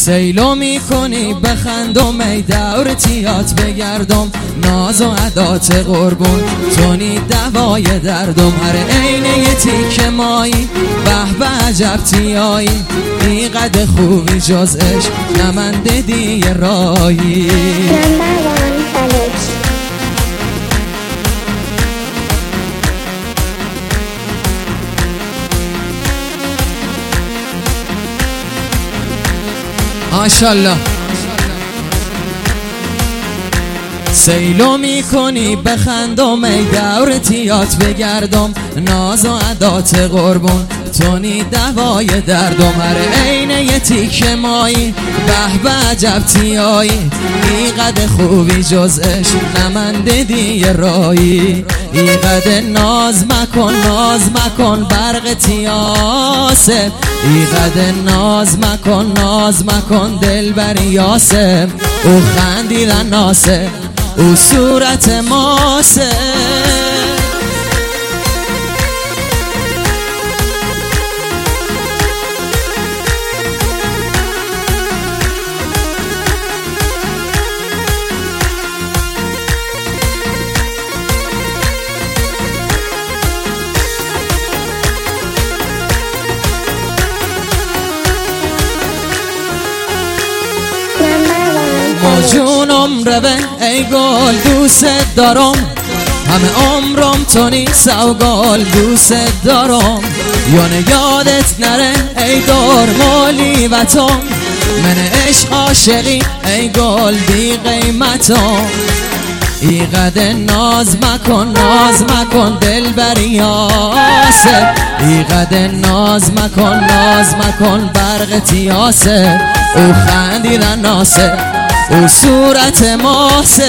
سیلو میکنی بخندم ای دور تیات بگردم، ناز و عدات قربون تونی دوای دردم. هر عینه یه تیک مایی به به عجب تیایی، بی قد خوبی جز عشق نمنده دی رایی. ماشاءالله. سیلو میکنی بخندم ای دور تیات بگردم، ناز و عدات قربون تونی دوای دردم. هر عینه یه تیک مایی به به عجب تیایی، بی قد خوبی جز عشق نمنده دی رایی. بی قد ناز مکن ناز مکن برق تیاسه، بی قد ناز مکن دلبر یاسه. او خندیدن ناسه او صورت ماسه، جونم روه ای گل دوست دارم، همه عمرم تو نیست و گل دوست دارم. یانه یادت نره ای دار مالی و تو، من عشق عاشقی ای گل بی قیمتم. ای قد ناز مکن دلبر یاسه، ای قد ناز مکن برق تیاسه. او خندیدن ناسه او صورت ماسه.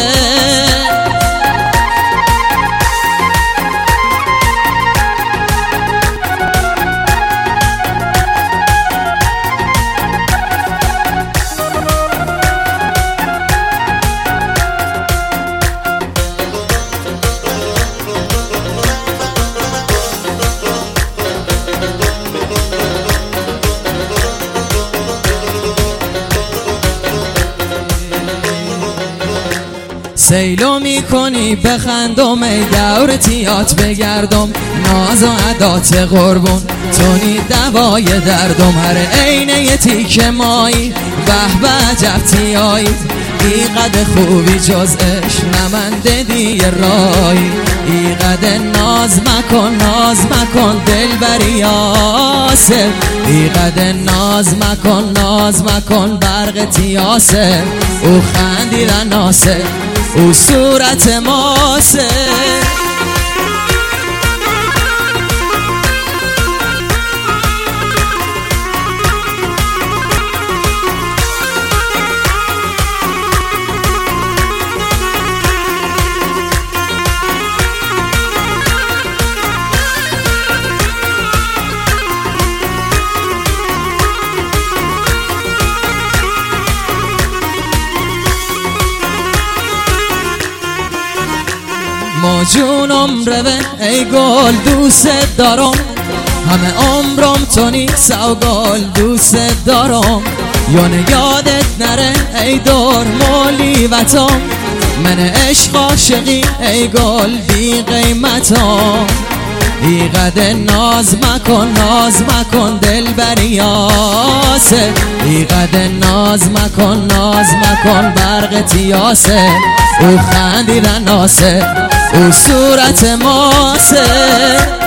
سیلو میکنی بخندم ای دور تیات بگردم، ناز و عدات قربون تونی دوای دردم. هر عینه یه تیک مایی به به عجب تیایی، بی قد خوبی جز عشق نمنده دی رایی. بی قد ناز مکن دلبر یاسه، بی قد ناز مکن برق تیاسه. او خندیدن ناسه او صورت ماسه. ما جونم روه ای گل دوست دارم، همه عمرم تو نیست و گل دوست دارم. یانه یادت نره ای دار مالی و تو، من عشق عاشقی ای گل بی قیمتم. بی قد ناز مکن دلبر یاسه، بی قد ناز مکن برق تیاسه. او خندیدن ناسه او صورت ماسه.